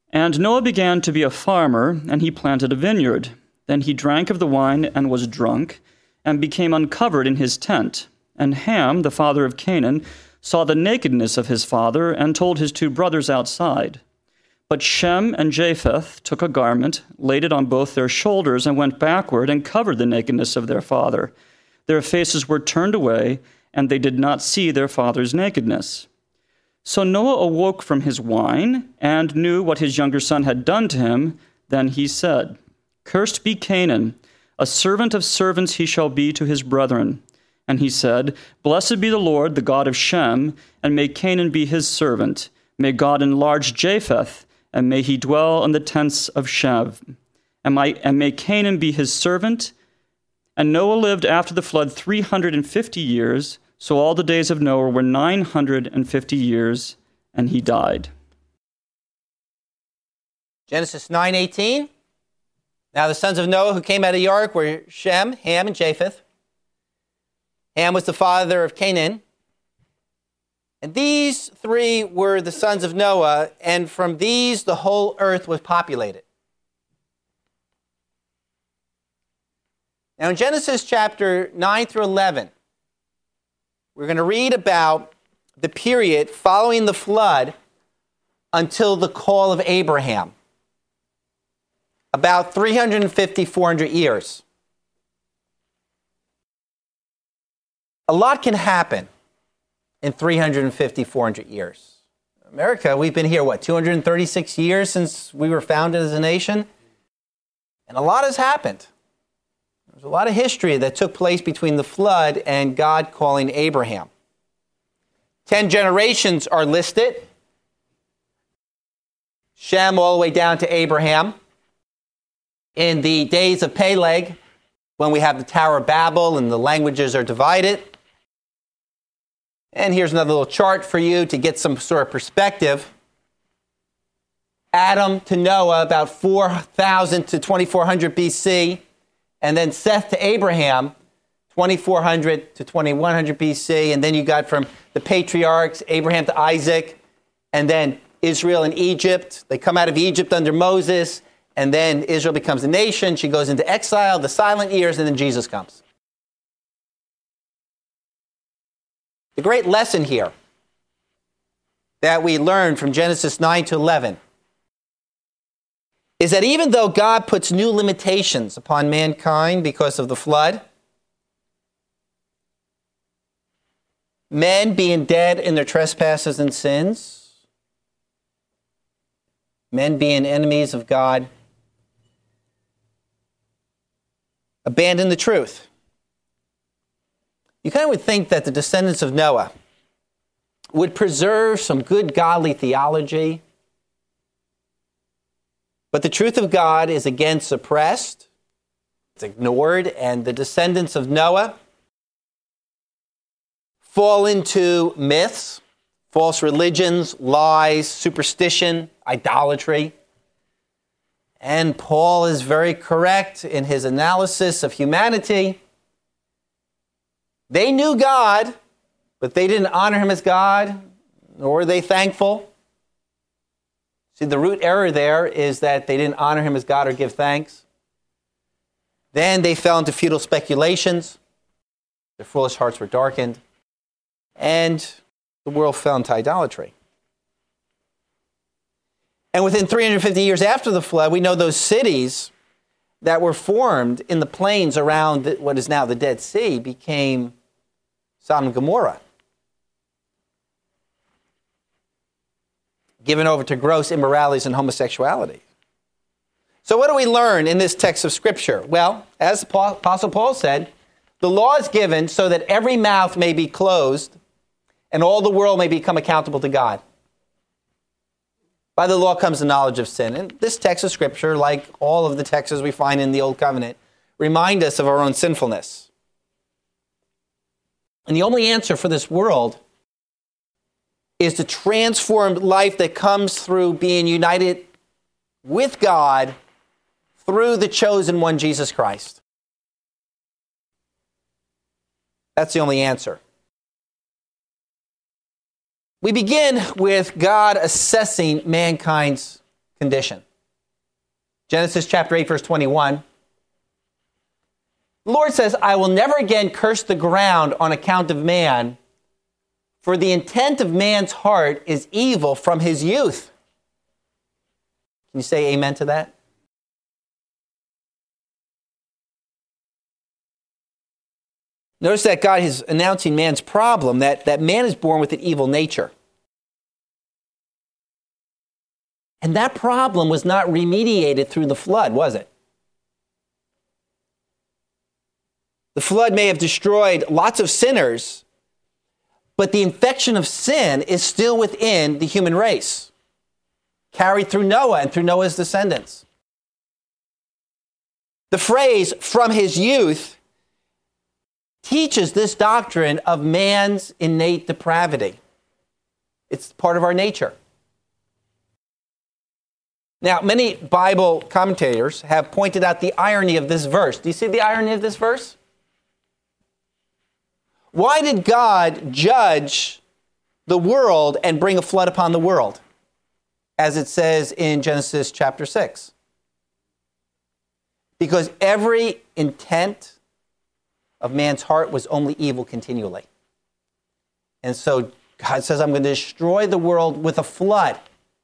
And Noah began to be a farmer, and he planted a vineyard. Then he drank of the wine and was drunk, and became uncovered in his tent. And Ham, the father of Canaan, saw the nakedness of his father, and told his two brothers outside. But Shem and Japheth took a garment, laid it on both their shoulders, and went backward and covered the nakedness of their father. Their faces were turned away, and they did not see their father's nakedness. So Noah awoke from his wine, and knew what his younger son had done to him. Then he said, "Cursed be Canaan, a servant of servants he shall be to his brethren." And he said, "Blessed be the Lord, the God of Shem, and may Canaan be his servant. May God enlarge Japheth, and may he dwell in the tents of Shem. And may Canaan be his servant." And Noah lived after the flood 350 years, so all the days of Noah were 950 years, and he died. Genesis 9:18. Now the sons of Noah who came out of the ark were Shem, Ham, and Japheth. Ham was the father of Canaan. And these three were the sons of Noah, and from these the whole earth was populated. Now in Genesis chapter 9 through 11, we're going to read about the period following the flood until the call of Abraham. About 350, 400 years. A lot can happen in 350, 400 years. America, we've been here, 236 years since we were founded as a nation? And a lot has happened. There's a lot of history that took place between the flood and God calling Abraham. 10 generations are listed. Shem all the way down to Abraham. In the days of Peleg, when we have the Tower of Babel and the languages are divided. And here's another little chart for you to get some sort of perspective. Adam to Noah, about 4,000 to 2,400 BC. And then Seth to Abraham, 2,400 to 2,100 BC. And then you got from the patriarchs, Abraham to Isaac. And then Israel and Egypt. They come out of Egypt under Moses. And then Israel becomes a nation. She goes into exile, the silent years, and then Jesus comes. The great lesson here that we learn from Genesis 9 to 11 is that even though God puts new limitations upon mankind because of the flood, men being dead in their trespasses and sins, men being enemies of God, abandon the truth. You kind of would think that the descendants of Noah would preserve some good godly theology, but the truth of God is again suppressed, it's ignored, and the descendants of Noah fall into myths, false religions, lies, superstition, idolatry. And Paul is very correct in his analysis of humanity. They knew God, but they didn't honor him as God, nor were they thankful. See, the root error there is that they didn't honor him as God or give thanks. Then they fell into futile speculations. Their foolish hearts were darkened. And the world fell into idolatry. And within 350 years after the flood, we know those cities that were formed in the plains around what is now the Dead Sea became Sodom and Gomorrah, given over to gross immoralities and homosexuality. So what do we learn in this text of Scripture? Well, as Apostle Paul said, the law is given so that every mouth may be closed and all the world may become accountable to God. By the law comes the knowledge of sin. And this text of Scripture, like all of the texts we find in the Old Covenant, remind us of our own sinfulness. And the only answer for this world is the transformed life that comes through being united with God through the chosen one, Jesus Christ. That's the only answer. We begin with God assessing mankind's condition. Genesis chapter 8, verse 21. The Lord says, I will never again curse the ground on account of man, for the intent of man's heart is evil from his youth. Can you say amen to that? Notice that God is announcing man's problem, that man is born with an evil nature. And that problem was not remediated through the flood, was it? The flood may have destroyed lots of sinners, but the infection of sin is still within the human race, carried through Noah and through Noah's descendants. The phrase, from his youth, teaches this doctrine of man's innate depravity. It's part of our nature. Now, many Bible commentators have pointed out the irony of this verse. Do you see the irony of this verse? Why did God judge the world and bring a flood upon the world, as it says in Genesis chapter 6? Because every intent of man's heart was only evil continually. And so God says, I'm going to destroy the world with a flood.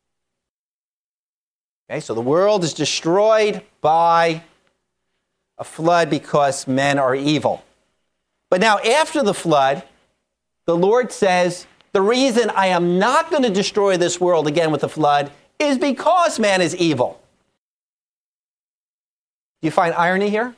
Okay, so the world is destroyed by a flood because men are evil. But now after the flood, the Lord says, the reason I am not going to destroy this world again with a flood is because man is evil. Do you find irony here?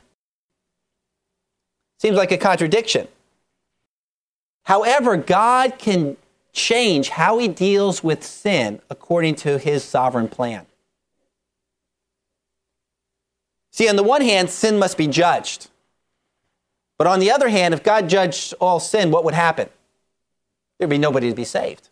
Seems like a contradiction. However, God can change how he deals with sin according to his sovereign plan. See, on the one hand, sin must be judged. But on the other hand, if God judged all sin, what would happen? There'd be nobody to be saved.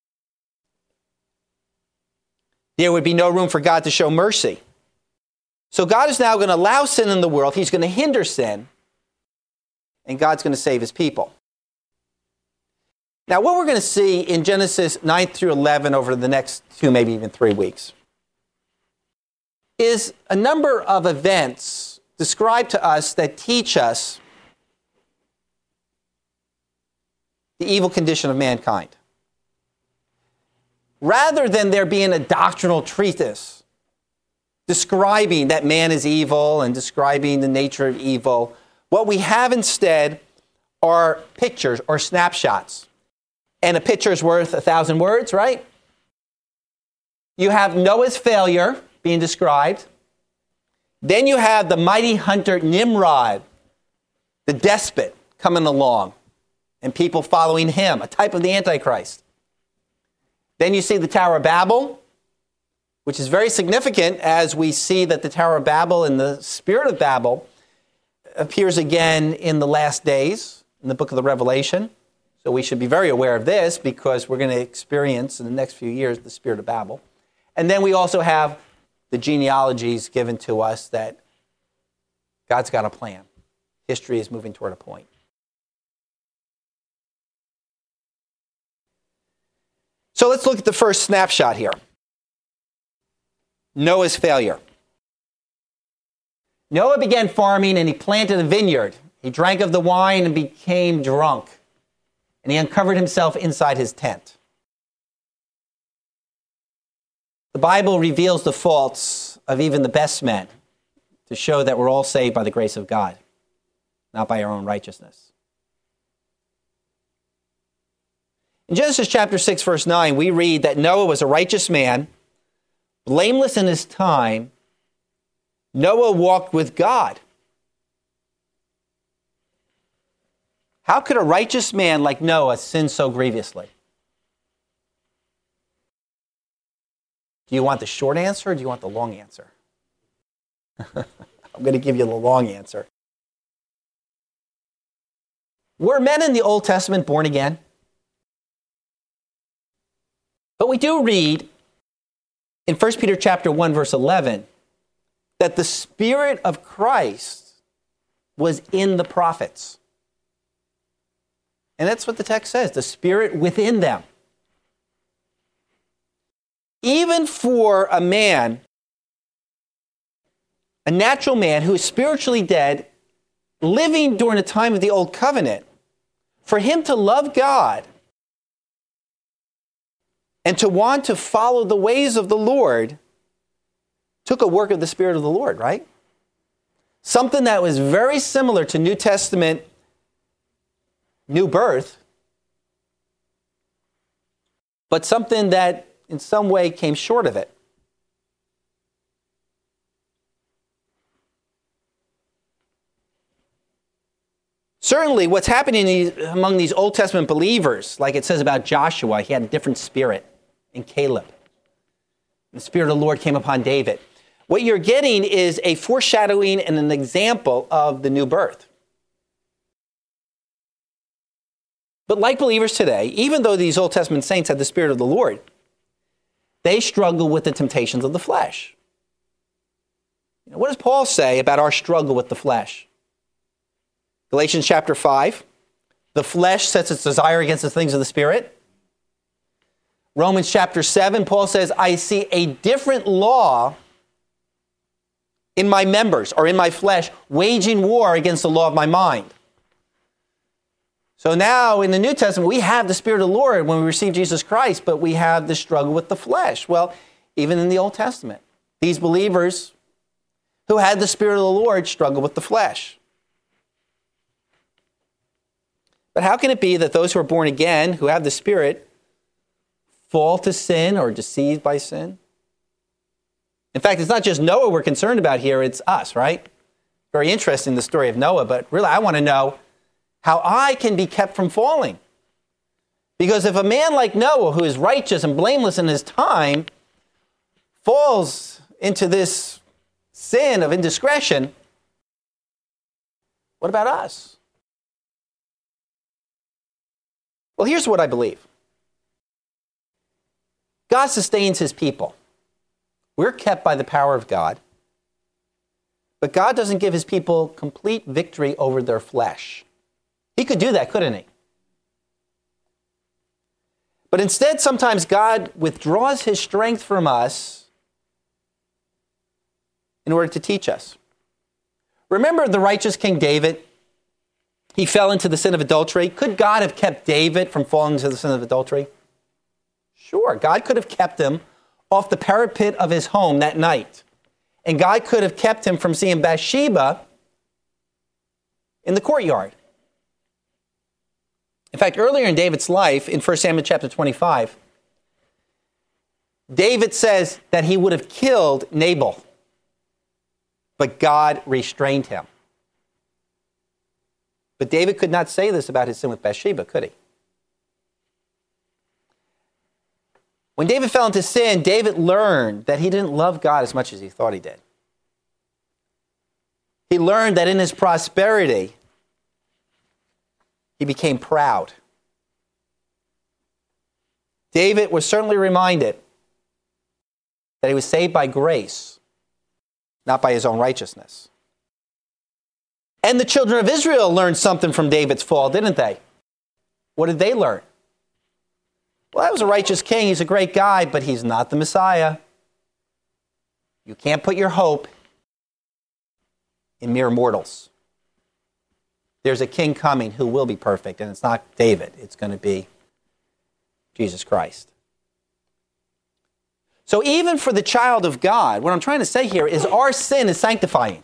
There would be no room for God to show mercy. So God is now going to allow sin in the world. He's going to hinder sin. And God's going to save his people. Now, what we're going to see in Genesis 9 through 11 over the next 2, maybe even 3 weeks, is a number of events described to us that teach us the evil condition of mankind. Rather than there being a doctrinal treatise describing that man is evil and describing the nature of evil, what we have instead are pictures or snapshots. And a picture is worth 1,000 words, right? You have Noah's failure being described. Then you have the mighty hunter Nimrod, the despot, coming along, and people following him, a type of the Antichrist. Then you see the Tower of Babel, which is very significant as we see that the Tower of Babel and the spirit of Babel appears again in the last days in the book of the Revelation. So we should be very aware of this because we're going to experience in the next few years the spirit of Babel. And then we also have the genealogies given to us that God's got a plan. History is moving toward a point. So let's look at the first snapshot here. Noah's failure. Noah began farming and he planted a vineyard. He drank of the wine and became drunk. And he uncovered himself inside his tent. The Bible reveals the faults of even the best men to show that we're all saved by the grace of God, not by our own righteousness. In Genesis chapter 6, verse 9, we read that Noah was a righteous man, blameless in his time. Noah walked with God. How could a righteous man like Noah sin so grievously? Do you want the short answer or do you want the long answer? I'm going to give you the long answer. Were men in the Old Testament born again? But we do read in 1 Peter chapter 1, verse 11, that the Spirit of Christ was in the prophets. And that's what the text says, the Spirit within them. even for a man, a natural man who is spiritually dead, living during the time of the Old Covenant, for him to love God and to want to follow the ways of the Lord took a work of the Spirit of the Lord, right? Something that was very similar to New Testament new birth, but something that in some way came short of it. Certainly, what's happening among these Old Testament believers, like it says about Joshua, he had a different spirit, and Caleb. The Spirit of the Lord came upon David. What you're getting is a foreshadowing and an example of the new birth. But like believers today, even though these Old Testament saints had the Spirit of the Lord, they struggle with the temptations of the flesh. What does Paul say about our struggle with the flesh? Galatians chapter 5, the flesh sets its desire against the things of the Spirit. Romans chapter 7, Paul says, I see a different law in my members, or in my flesh, waging war against the law of my mind. So now in the New Testament, we have the Spirit of the Lord when we receive Jesus Christ, but we have the struggle with the flesh. Well, even in the Old Testament, these believers who had the Spirit of the Lord struggle with the flesh. But how can it be that those who are born again, who have the Spirit, fall to sin or deceived by sin? In fact, it's not just Noah we're concerned about here, it's us, right? Very interesting, the story of Noah, but really I want to know how I can be kept from falling. Because if a man like Noah, who is righteous and blameless in his time, falls into this sin of indiscretion, what about us? Well, here's what I believe. God sustains his people. We're kept by the power of God. But God doesn't give his people complete victory over their flesh. He could do that, couldn't he? But instead, sometimes God withdraws his strength from us in order to teach us. Remember the righteous King David? He fell into the sin of adultery. Could God have kept David from falling into the sin of adultery? Sure, God could have kept him off the parapet of his home that night. And God could have kept him from seeing Bathsheba in the courtyard. In fact, earlier in David's life, in 1 Samuel chapter 25, David says that he would have killed Nabal, but God restrained him. But David could not say this about his sin with Bathsheba, could he? When David fell into sin, David learned that he didn't love God as much as he thought he did. He learned that in his prosperity, he became proud. David was certainly reminded that he was saved by grace, not by his own righteousness. And the children of Israel learned something from David's fall, didn't they? What did they learn? Well, that was a righteous king. He's a great guy, but he's not the Messiah. You can't put your hope in mere mortals. There's a king coming who will be perfect, and it's not David. It's going to be Jesus Christ. So even for the child of God, what I'm trying to say here is our sin is sanctifying.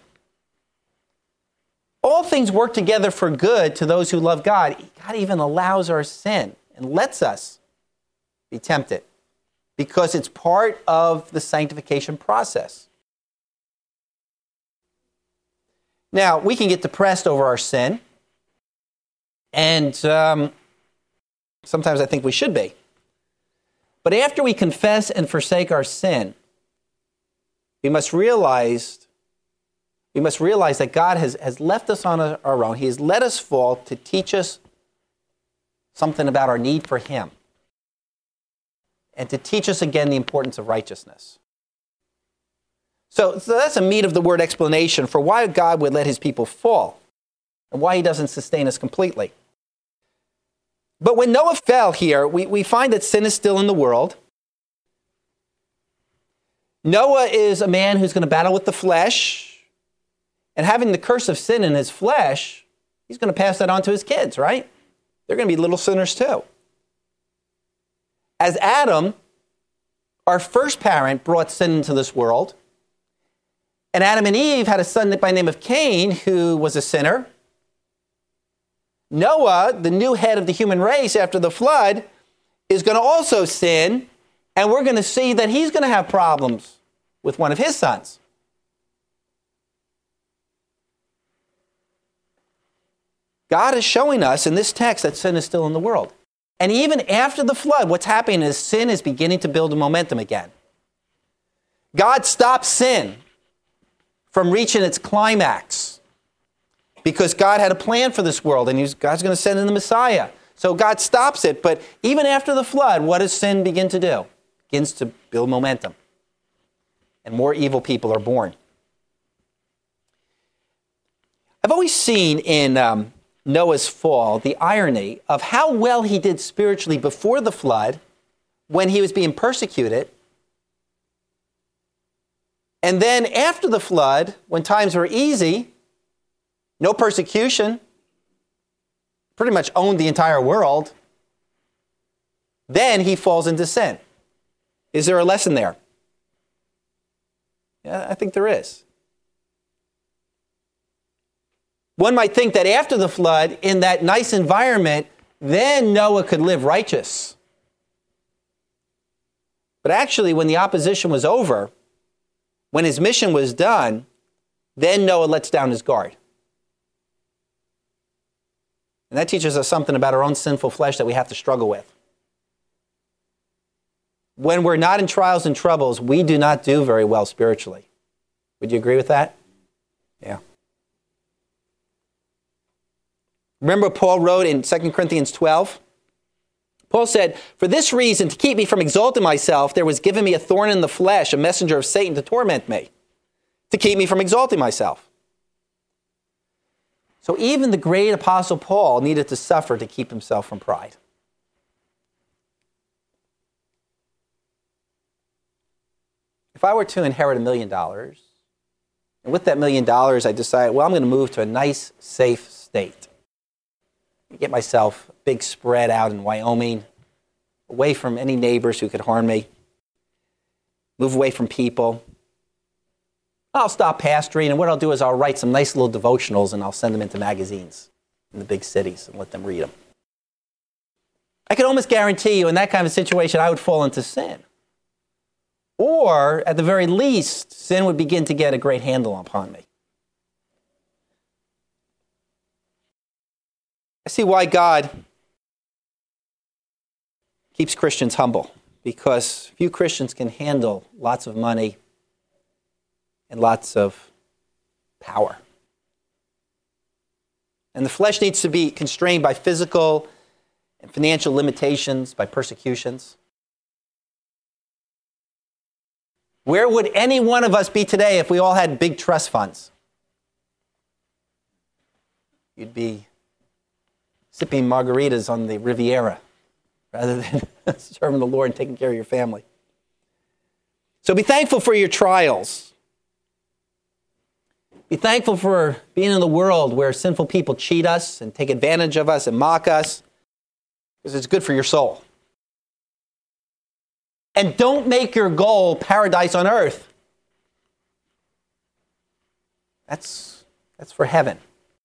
All things work together for good to those who love God. God even allows our sin and lets us be tempted because it's part of the sanctification process. Now, we can get depressed over our sin, and sometimes I think we should be. But after we confess and forsake our sin, we must realize that God has left us on our own. He has let us fall to teach us something about our need for him and to teach us again the importance of righteousness. So that's a meat of the word explanation for why God would let his people fall and why he doesn't sustain us completely. But when Noah fell here, we find that sin is still in the world. Noah is a man who's going to battle with the flesh, and having the curse of sin in his flesh, he's going to pass that on to his kids, right? They're going to be little sinners too. As Adam, our first parent, brought sin into this world, and Adam and Eve had a son by the name of Cain, who was a sinner. Noah, the new head of the human race after the flood, is going to also sin, and we're going to see that he's going to have problems with one of his sons. God is showing us in this text that sin is still in the world. And even after the flood, what's happening is sin is beginning to build a momentum again. God stopped sin from reaching its climax because God had a plan for this world, and God's going to send in the Messiah. So God stops it, but even after the flood, what does sin begin to do? It begins to build momentum, and more evil people are born. I've always seen in Noah's fall the irony of how well he did spiritually before the flood when he was being persecuted. And then after the flood, when times were easy, no persecution, pretty much owned the entire world, then he falls into sin. Is there a lesson there? Yeah, I think there is. One might think that after the flood, in that nice environment, then Noah could live righteous. But actually, when the opposition was over, when his mission was done, then Noah lets down his guard. And that teaches us something about our own sinful flesh that we have to struggle with. When we're not in trials and troubles, we do not do very well spiritually. Would you agree with that? Yeah. Remember what Paul wrote in 2 Corinthians 12? Paul said, "For this reason, to keep me from exalting myself, there was given me a thorn in the flesh, a messenger of Satan to torment me, to keep me from exalting myself." So even the great apostle Paul needed to suffer to keep himself from pride. If I were to inherit $1 million, and with that $1 million I decide, well, I'm going to move to a nice, safe state. Get myself a big spread out in Wyoming, away from any neighbors who could harm me, move away from people. I'll stop pastoring, and what I'll do is I'll write some nice little devotionals, and I'll send them into magazines in the big cities and let them read them. I can almost guarantee you in that kind of situation, I would fall into sin. Or, at the very least, sin would begin to get a great handle upon me. I see why God keeps Christians humble, because few Christians can handle lots of money and lots of power. And the flesh needs to be constrained by physical and financial limitations, by persecutions. Where would any one of us be today if we all had big trust funds? You'd be sipping margaritas on the Riviera rather than serving the Lord and taking care of your family. So be thankful for your trials. Be thankful for being in the world where sinful people cheat us and take advantage of us and mock us, because it's good for your soul. And don't make your goal paradise on earth. That's for heaven.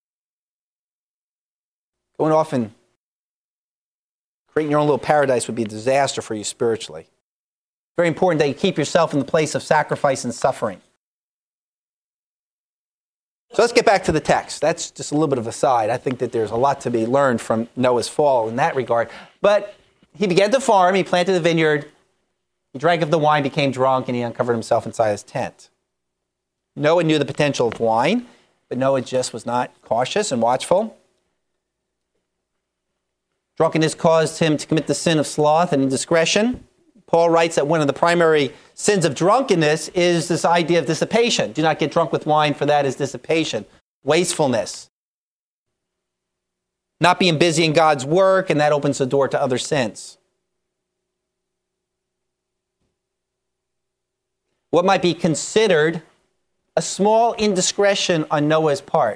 Going off and creating your own little paradise would be a disaster for you spiritually. Very important that you keep yourself in the place of sacrifice and suffering. So let's get back to the text. That's just a little bit of a side. I think that there's a lot to be learned from Noah's fall in that regard. But he began to farm, he planted a vineyard, he drank of the wine, became drunk, and he uncovered himself inside his tent. Noah knew the potential of wine, but Noah just was not cautious and watchful. Drunkenness caused him to commit the sin of sloth and indiscretion. Paul writes that one of the primary sins of drunkenness is this idea of dissipation. Do not get drunk with wine, for that is dissipation, wastefulness. Not being busy in God's work, and that opens the door to other sins. what might be considered a small indiscretion on Noah's part.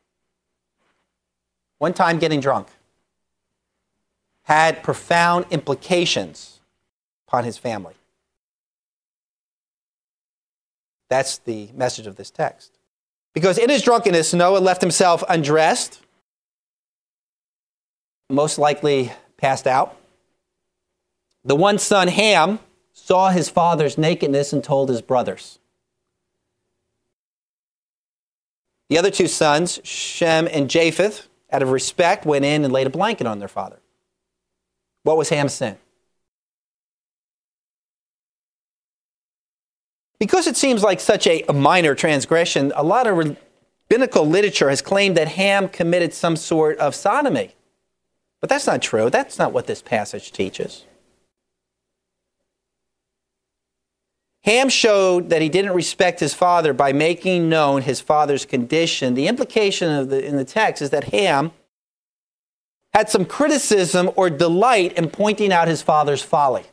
One time getting drunk had profound implications upon his family. That's the message of this text. Because in his drunkenness, Noah left himself undressed, most likely passed out. The one son, Ham, saw his father's nakedness and told his brothers. The other two sons, Shem and Japheth, out of respect, went in and laid a blanket on their father. What was Ham's sin? Because it seems like such a minor transgression, a lot of rabbinical literature has claimed that Ham committed some sort of sodomy. But that's not true. That's not what this passage teaches. Ham showed that he didn't respect his father by making known his father's condition. The implication in the text is that Ham had some criticism or delight in pointing out his father's folly.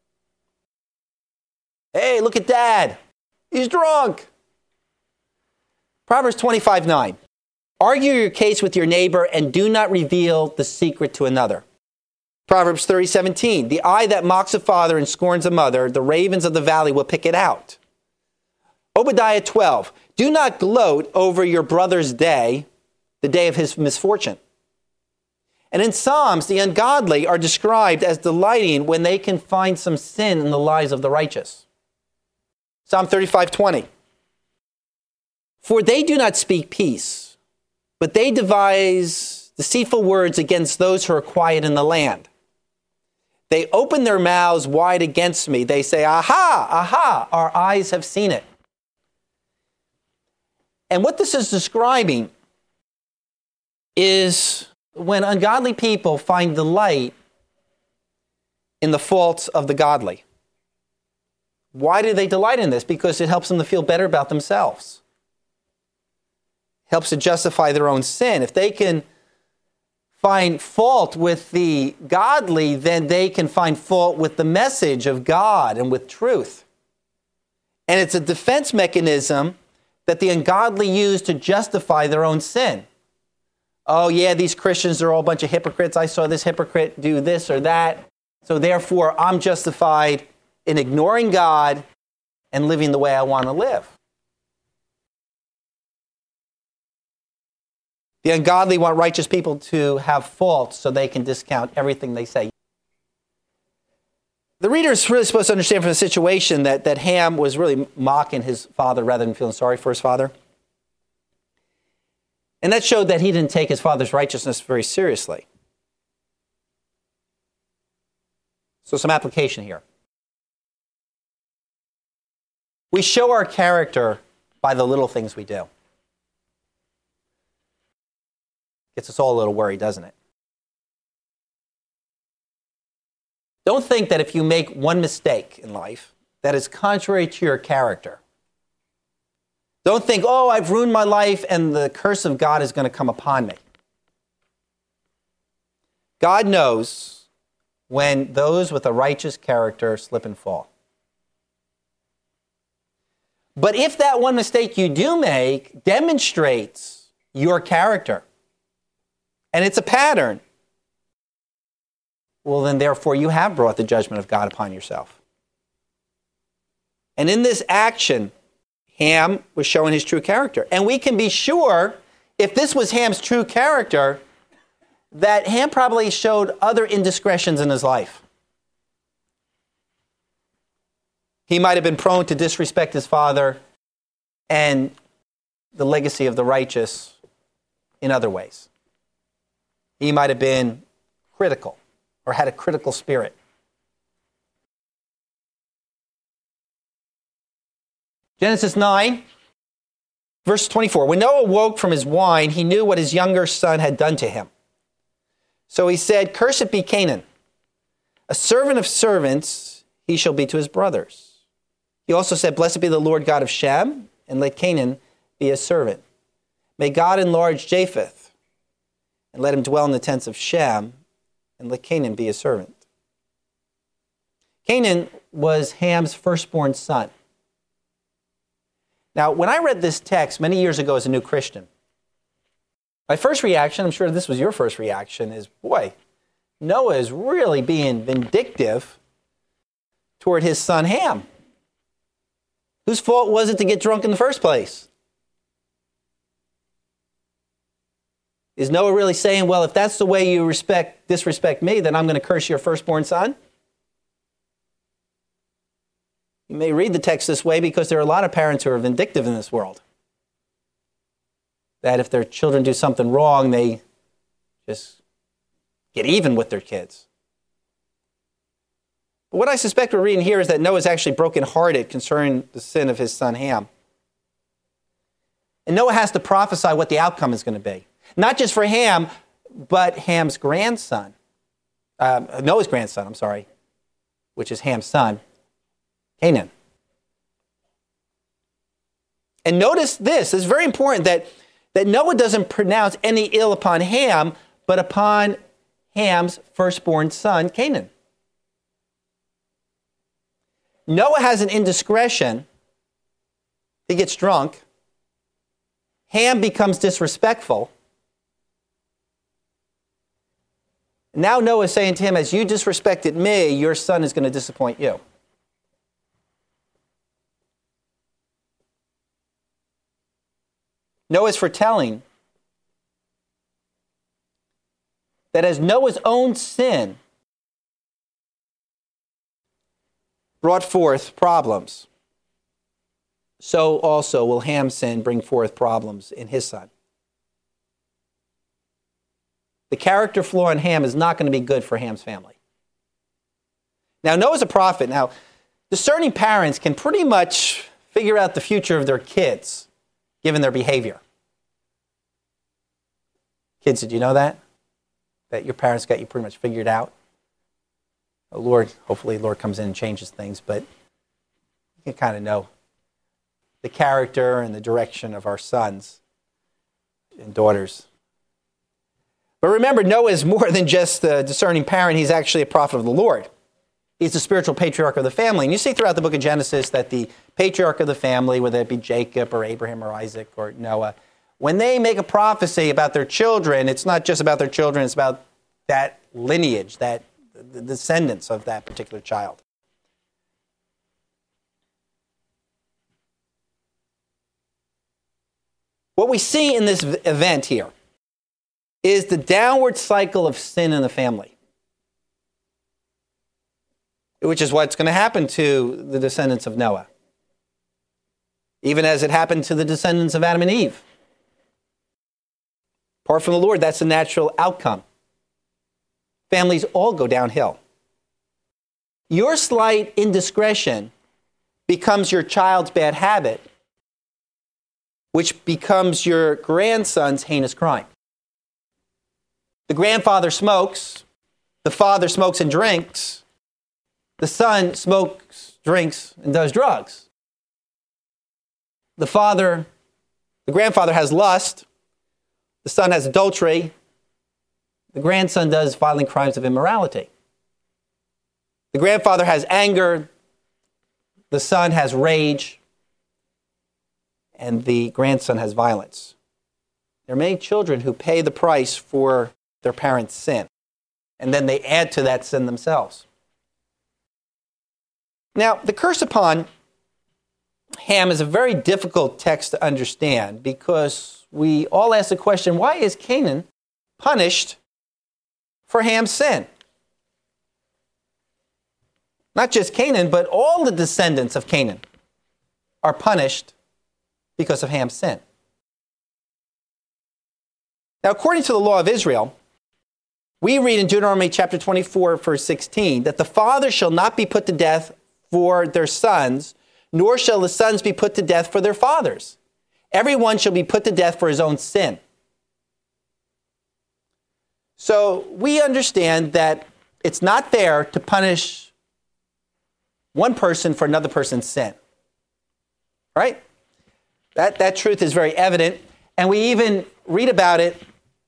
Hey, look at Dad. He's drunk. Proverbs 25:9. Argue your case with your neighbor and do not reveal the secret to another. Proverbs 30:17. The eye that mocks a father and scorns a mother, the ravens of the valley will pick it out. Obadiah 12. Do not gloat over your brother's day, the day of his misfortune. And in Psalms, the ungodly are described as delighting when they can find some sin in the lives of the righteous. Psalm 35:20. For they do not speak peace, but they devise deceitful words against those who are quiet in the land. They open their mouths wide against me. They say, aha, aha, our eyes have seen it. And what this is describing is when ungodly people find delight in the faults of the godly. Why do they delight in this? Because it helps them to feel better about themselves. It helps to justify their own sin. If they can find fault with the godly, then they can find fault with the message of God and with truth. And it's a defense mechanism that the ungodly use to justify their own sin. Oh yeah, these Christians are all a bunch of hypocrites. I saw this hypocrite do this or that. So therefore, I'm justified in ignoring God and living the way I want to live. The ungodly want righteous people to have faults so they can discount everything they say. The reader is really supposed to understand from the situation that Ham was really mocking his father rather than feeling sorry for his father. And that showed that he didn't take his father's righteousness very seriously. So some application here. We show our character by the little things we do. Gets us all a little worried, doesn't it? Don't think that if you make one mistake in life that is contrary to your character. Don't think, oh, I've ruined my life and the curse of God is going to come upon me. God knows when those with a righteous character slip and fall. But if that one mistake you do make demonstrates your character, and it's a pattern, well, then therefore you have brought the judgment of God upon yourself. And in this action, Ham was showing his true character. And we can be sure, if this was Ham's true character, that Ham probably showed other indiscretions in his life. He might have been prone to disrespect his father and the legacy of the righteous in other ways. He might have been critical or had a critical spirit. Genesis 9, verse 24. When Noah woke from his wine, he knew what his younger son had done to him. So he said, "Cursed be Canaan. A servant of servants he shall be to his brothers." He also said, "Blessed be the Lord God of Shem, and let Canaan be his servant. May God enlarge Japheth, and let him dwell in the tents of Shem, and let Canaan be his servant." Canaan was Ham's firstborn son. Now, when I read this text many years ago as a new Christian, my first reaction, I'm sure this was your first reaction, is, boy, Noah is really being vindictive toward his son Ham. Whose fault was it to get drunk in the first place? Is Noah really saying, well, if that's the way you disrespect me, then I'm going to curse your firstborn son? You may read the text this way because there are a lot of parents who are vindictive in this world. That if their children do something wrong, they just get even with their kids. But what I suspect we're reading here is that Noah is actually brokenhearted concerning the sin of his son Ham. And Noah has to prophesy what the outcome is going to be. Not just for Ham, but Ham's grandson. Noah's grandson, which is Ham's son, Canaan. And notice this, it's very important that Noah doesn't pronounce any ill upon Ham, but upon Ham's firstborn son, Canaan. Noah has an indiscretion. He gets drunk. Ham becomes disrespectful. Now Noah is saying to him, as you disrespected me, your son is going to disappoint you. Noah is foretelling that as Noah's own sin brought forth problems, so also will Ham's sin bring forth problems in his son. The character flaw in Ham is not going to be good for Ham's family. Now, Noah's a prophet. Now, discerning parents can pretty much figure out the future of their kids, given their behavior. Kids, did you know that? That your parents got you pretty much figured out? Hopefully the Lord comes in and changes things, but you can kind of know the character and the direction of our sons and daughters. But remember, Noah is more than just a discerning parent. He's actually a prophet of the Lord. He's the spiritual patriarch of the family. And you see throughout the book of Genesis that the patriarch of the family, whether it be Jacob or Abraham or Isaac or Noah, when they make a prophecy about their children, it's not just about their children, it's about that lineage, the descendants of that particular child. What we see in this event here is the downward cycle of sin in the family, which is what's going to happen to the descendants of Noah, even as it happened to the descendants of Adam and Eve. Apart from the Lord, that's the natural outcome. Families all go downhill. Your slight indiscretion becomes your child's bad habit, which becomes your grandson's heinous crime. The grandfather smokes, the father smokes and drinks, the son smokes, drinks, and does drugs. The grandfather has lust, the son has adultery, the grandson does violent crimes of immorality. The grandfather has anger, the son has rage, and the grandson has violence. There are many children who pay the price for their parents' sin, and then they add to that sin themselves. Now, the curse upon Ham is a very difficult text to understand because we all ask the question, why is Canaan punished for Ham's sin? Not just Canaan, but all the descendants of Canaan are punished because of Ham's sin. Now, according to the law of Israel, we read in Deuteronomy chapter 24, verse 16, that the father shall not be put to death for their sons, nor shall the sons be put to death for their fathers. Everyone shall be put to death for his own sin. So we understand that it's not fair to punish one person for another person's sin. Right? That truth is very evident. And we even read about it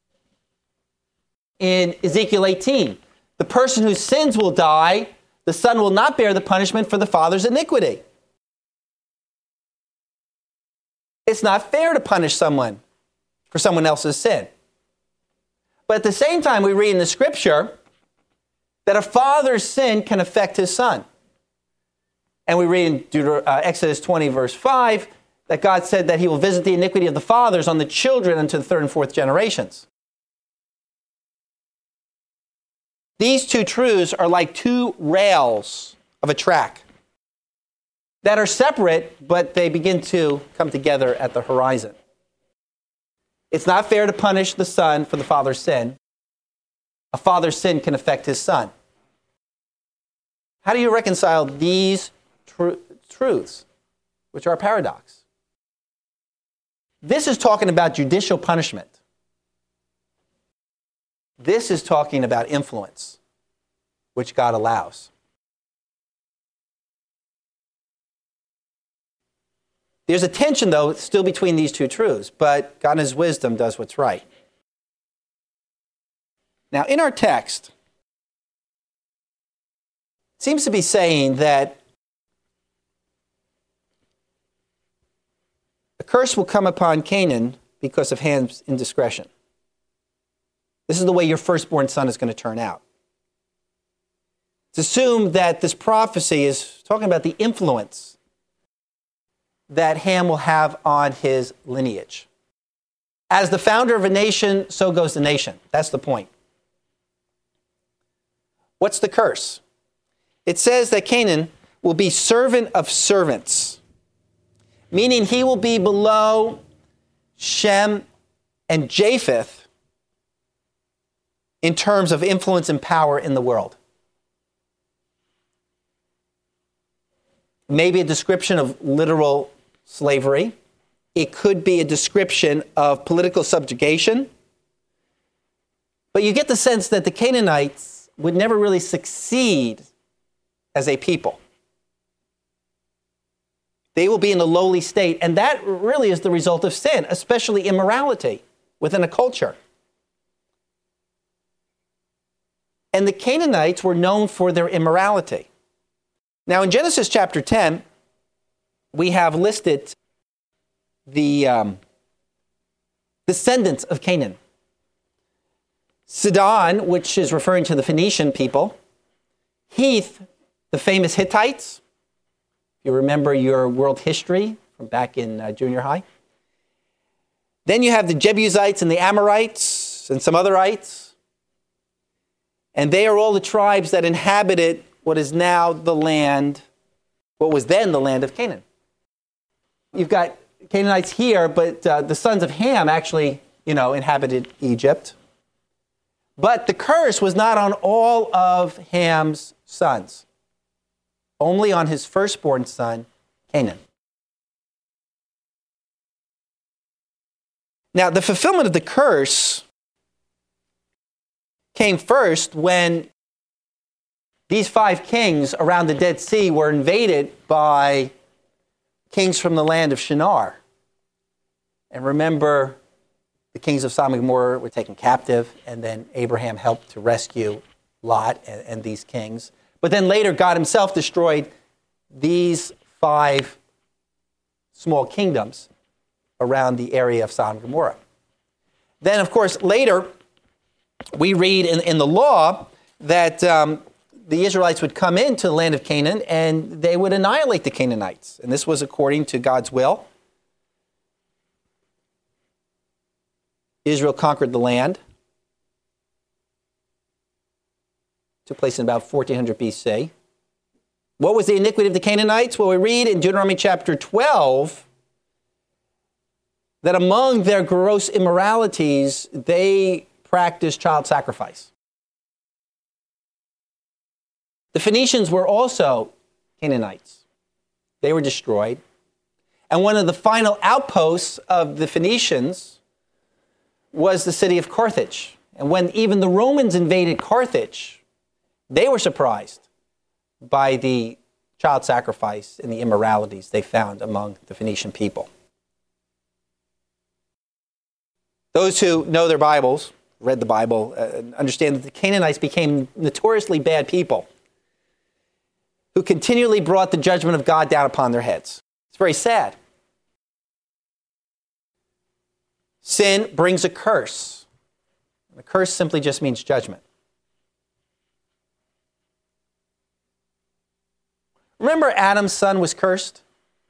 in Ezekiel 18. The person whose sins will die, the son will not bear the punishment for the father's iniquity. It's not fair to punish someone for someone else's sin. But at the same time, we read in the scripture that a father's sin can affect his son. And we read in Exodus 20, verse 5, that God said that he will visit the iniquity of the fathers on the children unto the third and fourth generations. These two truths are like two rails of a track that are separate, but they begin to come together at the horizon. It's not fair to punish the son for the father's sin. A father's sin can affect his son. How do you reconcile these truths, which are a paradox? This is talking about judicial punishment. This is talking about influence, which God allows. There's a tension, though, still between these two truths, but God in his wisdom does what's right. Now, in our text, it seems to be saying that a curse will come upon Canaan because of Ham's indiscretion. This is the way your firstborn son is going to turn out. It's assumed that this prophecy is talking about the influence that Ham will have on his lineage. As the founder of a nation, so goes the nation. That's the point. What's the curse? It says that Canaan will be servant of servants, meaning he will be below Shem and Japheth in terms of influence and power in the world. Maybe a description of literal slavery. It could be a description of political subjugation. But you get the sense that the Canaanites would never really succeed as a people. They will be in a lowly state, and that really is the result of sin, especially immorality within a culture. And the Canaanites were known for their immorality. Now, in Genesis chapter 10, we have listed the descendants of Canaan. Sidon, which is referring to the Phoenician people. Heth, the famous Hittites. If you remember your world history from back in junior high. Then you have the Jebusites and the Amorites and some otherites. And they are all the tribes that inhabited what is now the land, what was then the land of Canaan. You've got Canaanites here, but the sons of Ham actually, inhabited Egypt. But the curse was not on all of Ham's sons, only on his firstborn son, Canaan. Now, the fulfillment of the curse came first when these 5 kings around the Dead Sea were invaded by kings from the land of Shinar. And remember, the kings of Sodom and Gomorrah were taken captive, and then Abraham helped to rescue Lot and these kings. But then later, God himself destroyed these 5 small kingdoms around the area of Sodom and Gomorrah. Then, of course, later, we read in the law that the Israelites would come into the land of Canaan and they would annihilate the Canaanites. And this was according to God's will. Israel conquered the land. Took place in about 1400 BC. What was the iniquity of the Canaanites? Well, we read in Deuteronomy chapter 12 that among their gross immoralities, they practiced child sacrifice. The Phoenicians were also Canaanites. They were destroyed. And one of the final outposts of the Phoenicians was the city of Carthage. And when even the Romans invaded Carthage, they were surprised by the child sacrifice and the immoralities they found among the Phoenician people. Those who know their Bibles, read the Bible, understand that the Canaanites became notoriously bad people who continually brought the judgment of God down upon their heads. It's very sad. sin brings a curse. A curse simply just means judgment. Remember Adam's son was cursed?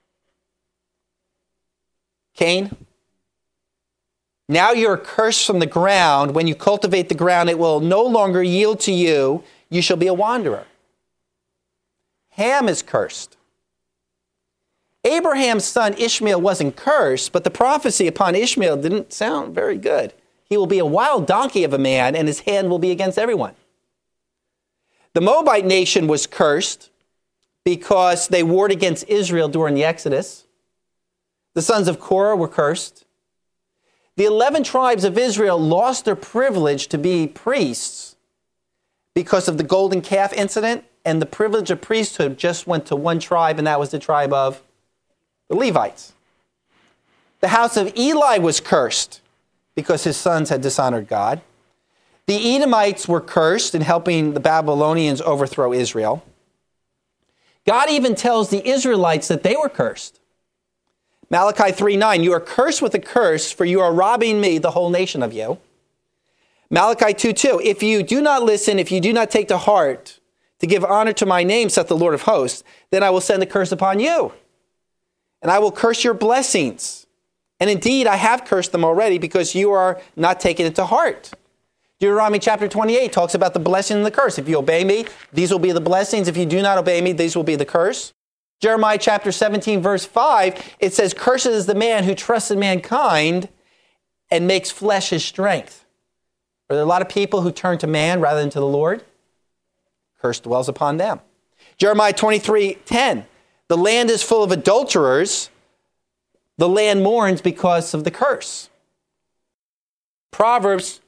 Cain? Now you're cursed from the ground. When you cultivate the ground, it will no longer yield to you. You shall be a wanderer. Ham is cursed. Abraham's son Ishmael wasn't cursed, but the prophecy upon Ishmael didn't sound very good. He will be a wild donkey of a man, and his hand will be against everyone. The Moabite nation was cursed because they warred against Israel during the Exodus. The sons of Korah were cursed. The 11 tribes of Israel lost their privilege to be priests because of the golden calf incident, and the privilege of priesthood just went to one tribe, and that was the tribe of the Levites. The house of Eli was cursed because his sons had dishonored God. The Edomites were cursed in helping the Babylonians overthrow Israel. God even tells the Israelites that they were cursed. Malachi 3:9, you are cursed with a curse, for you are robbing me, the whole nation, of you. Malachi 2:2, if you do not listen, if you do not take to heart to give honor to my name, saith the Lord of hosts, then I will send a curse upon you, and I will curse your blessings. And indeed, I have cursed them already because you are not taking it to heart. Deuteronomy chapter 28 talks about the blessing and the curse. If you obey me, these will be the blessings. If you do not obey me, these will be the curse. Jeremiah chapter 17, verse 5, it says, cursed is the man who trusts in mankind and makes flesh his strength. Are there a lot of people who turn to man rather than to the Lord? Curse dwells upon them. Jeremiah 23:10, the land is full of adulterers. The land mourns because of the curse. Proverbs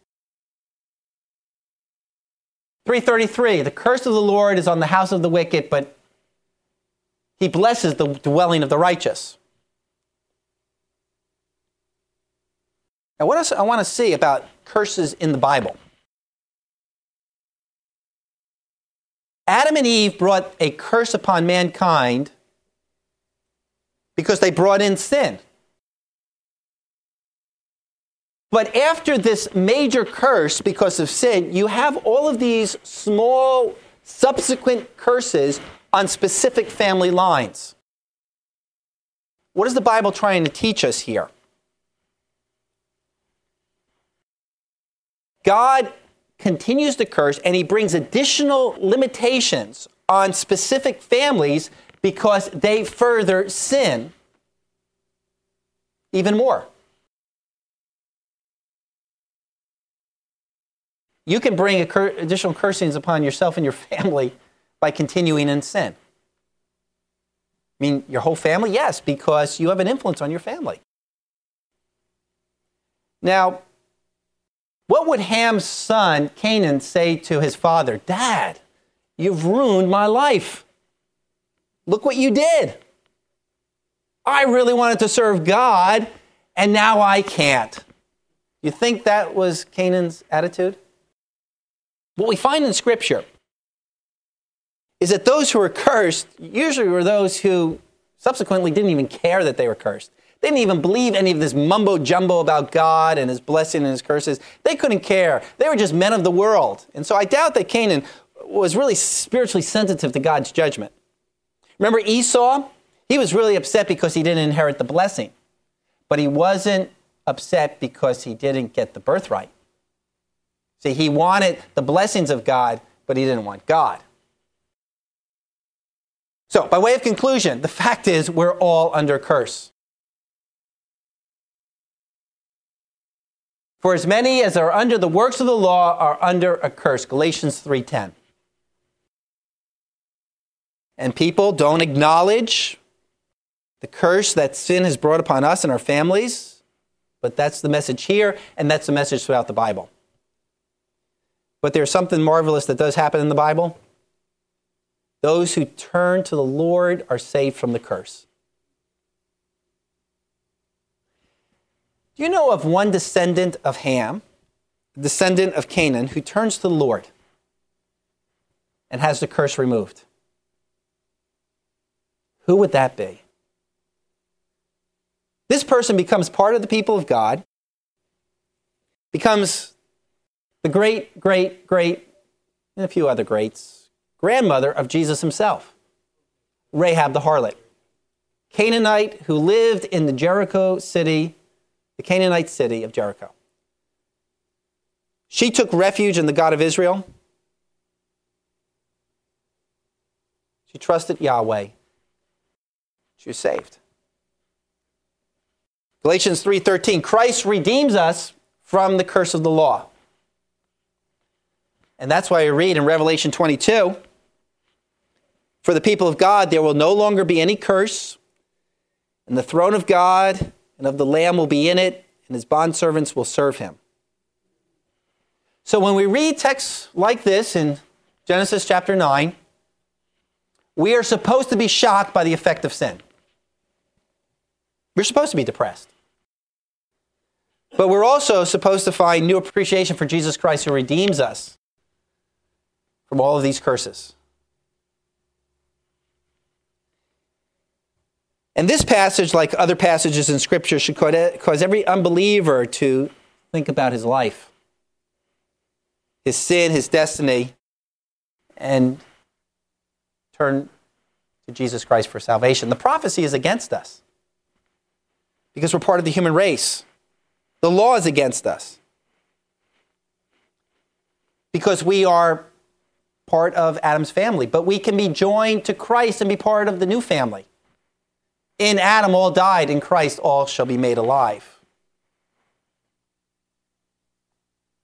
3:33, the curse of the Lord is on the house of the wicked, but he blesses the dwelling of the righteous. Now, what else I want to see about curses in the Bible? Adam and Eve brought a curse upon mankind because they brought in sin. But after this major curse because of sin, you have all of these small subsequent curses on specific family lines. What is the Bible trying to teach us here? God continues to curse, and he brings additional limitations on specific families because they further sin even more. You can bring additional cursings upon yourself and your family by continuing in sin. I mean, your whole family? Yes, because you have an influence on your family. Now, what would Ham's son, Canaan, say to his father? Dad, you've ruined my life. Look what you did. I really wanted to serve God, and now I can't. You think that was Canaan's attitude? What we find in Scripture is that those who were cursed usually were those who subsequently didn't even care that they were cursed. They didn't even believe any of this mumbo-jumbo about God and his blessing and his curses. They couldn't care. They were just men of the world. And so I doubt that Canaan was really spiritually sensitive to God's judgment. Remember Esau? He was really upset because he didn't inherit the blessing. But he wasn't upset because he didn't get the birthright. See, he wanted the blessings of God, but he didn't want God. So, by way of conclusion, the fact is we're all under curse. For as many as are under the works of the law are under a curse. Galatians 3:10. And people don't acknowledge the curse that sin has brought upon us and our families, but that's the message here, and that's the message throughout the Bible. But there's something marvelous that does happen in the Bible. Those who turn to the Lord are saved from the curse. Do you know of one descendant of Ham, descendant of Canaan, who turns to the Lord and has the curse removed? Who would that be? This person becomes part of the people of God. becomes the great, and a few other greats, grandmother of Jesus himself, Rahab the harlot, Canaanite who lived in the Canaanite city of Jericho. She took refuge in the God of Israel. She trusted Yahweh. She was saved. Galatians 3:13, Christ redeems us from the curse of the law. And that's why we read in Revelation 22, for the people of God, there will no longer be any curse, and the throne of God and of the Lamb will be in it, and his bondservants will serve him. So when we read texts like this in Genesis chapter 9, we are supposed to be shocked by the effect of sin. We're supposed to be depressed. But we're also supposed to find new appreciation for Jesus Christ who redeems us from all of these curses. And this passage, like other passages in Scripture, should cause every unbeliever to think about his life, his sin, his destiny, and turn to Jesus Christ for salvation. The prophecy is against us because we're part of the human race. The law is against us because we are part of Adam's family. But we can be joined to Christ and be part of the new family. In Adam all died, in Christ all shall be made alive.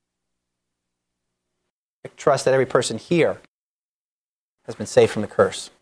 I trust that every person here has been saved from the curse.